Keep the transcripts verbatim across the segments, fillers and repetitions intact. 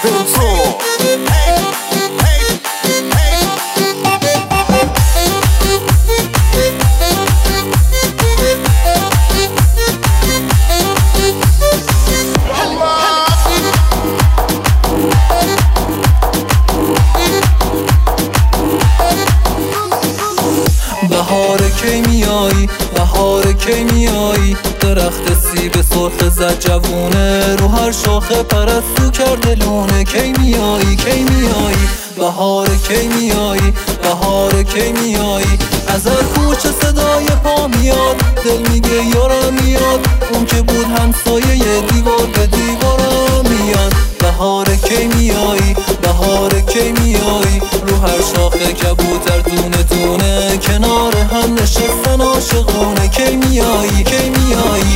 اینونتو. بهار کی میایی، بهار کی میایی، درخت سیب سرخ زد جوونه، رو هر شاخه پرستو کرده لونه. کی میایی، کی میایی، بهار کی میایی، بهار کی میایی. از هر کوچه صدای پا میاد، دل میگه یارم میاد، اون که بود همسایه دیوار به دیوارم میاد. بهار کی میایی، بهار کی میایی، رو هر شاخه کبوتر دونه دونه، کنار هم نشستن عاشقونه. کی میایی، کی میایی.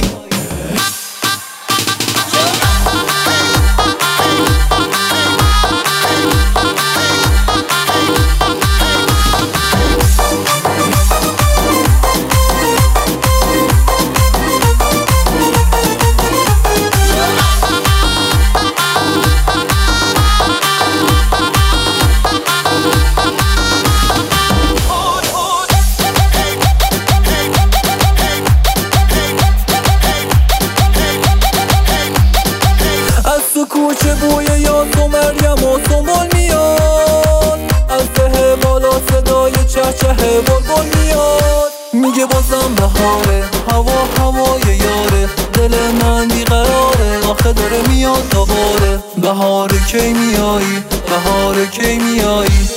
کوچه بوی یاد و مریم و سنبول میاد، از ده بالا صدای چهچه بلبل میاد. میگه بازم بهاره، هوا هوای یاره، دل من بیقراره، آخه داره میاد دوباره. بهار کی میایی، بهار کی میایی.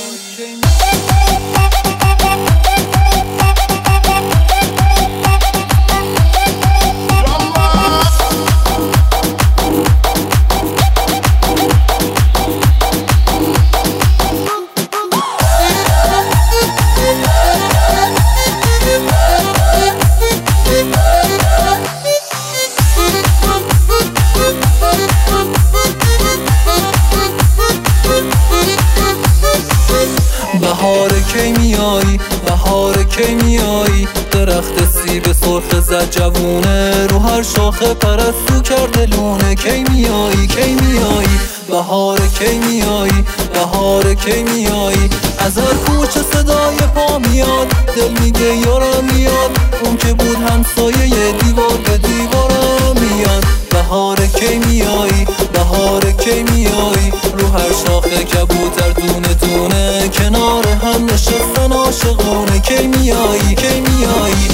بهار کی میایی، بهار کی میایی، درخت سیب سرخ زد جوونه، رو هر شاخه پرستو کرده لونه. کی میایی، کی میایی، بهار کی میایی، بهار کی میایی. از هر کوچه صدای پا میاد، دل میگه یارم میاد، اون که بود همسایه دیوار به دیوارم میاد. بهار کی میایی، بهار کی میایی، رو هر شاخه کبوتر دونه دونه، کنار هم نشستن عاشقونه. کی میایی، کی میایی.